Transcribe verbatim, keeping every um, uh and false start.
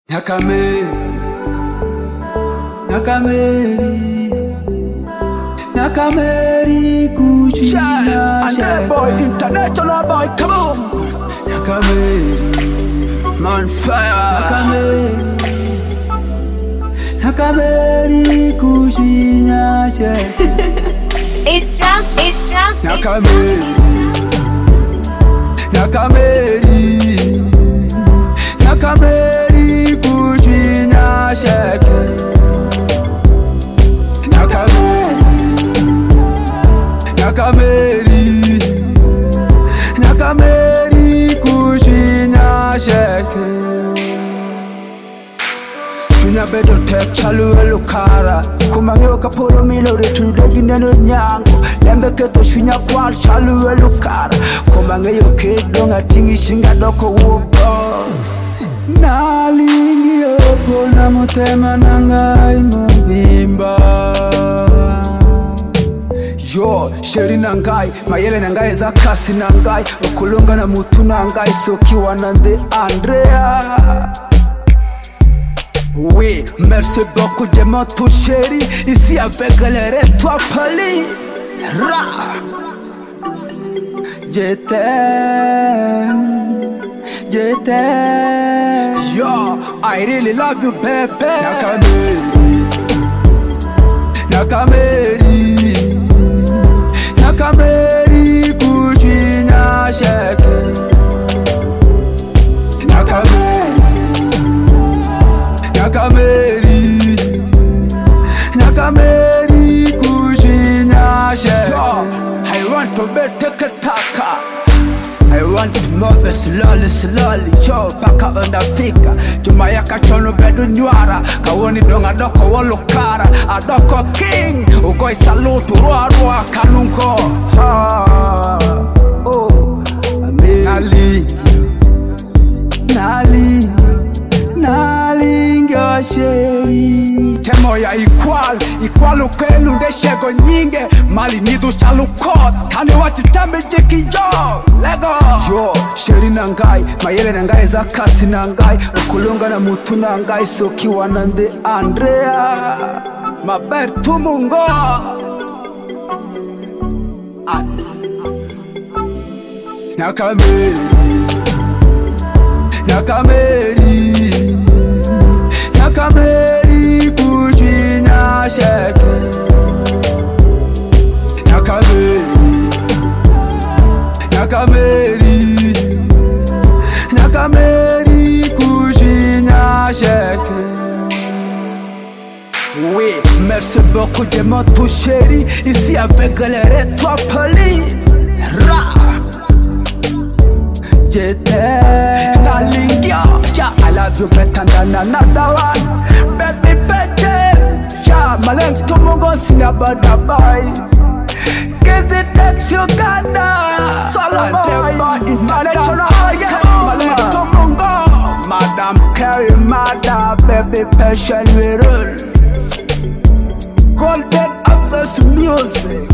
Nyakameri, Nyakameri, Nyakameri kuchina and boy, international boy, come on. Nyakameri, Man fire. Nyakameri, Nyakameri kuchina It's Rams, it's Rams. Nyakameri, Nyakameri, Nyakameri kuchina Nyakameri, Nyakameri, Nyakameri kuchina Tunya beto tek chalu elukara Kumangyo kapolo milo retu degine no nyango Lembe keto shunya kwal chalu elukara Kumangyo kedo nga tingi shinga doko wubos Nalingi yopo na mutema nangai mubimba Yo, sheri nangai, mayele nangai zakasi nangai Okulunga na mutu nangai soki wanande Andrea Oui, merci beaucoup de mon tout chéri Ici avec les toi Pali Ra Je t'aime Je t'aime Yo, I really love you baby Nyakameri Nyakameri Nyakameri kuchina sheke Nyakameri Nyakameri, Nyakameri kuchina Yo, I want to be take a taka I want to move slowly, slowly Yo, baka ondafika Tumayaka chono bedu nywara Kawoni donga doko wolukara Adoko king Ugoi salutu rua rua kanunko ha, oh, amen Nali Nali Nalingi sheri Temo ya equal Equal ukwelu ndeshego nyinge Mali nidu chalukot Kani wati tembe jeki yo Lego Yo, sheri nangai Mayele nangai zakasi nangai Ukulunga na mutu nangai Soki wanande Andrea Maber tumungo Andrea Nyakameri Nyakameri Nyakameri kuchina sheke Nyakameri Nyakameri Nyakameri kuchina sheke Oui, merci beaucoup de mon tout chéri Ici avec les toi Pali Ra Je t'aime Nalingya Yeah, I love you better than another one Baby, baby Yeah, maleng tumungo singabada boy Kizi tex Uganda Solo boy International Maleng tumungo Madam Carrie, Madam Baby, passion we rule Golden Office Music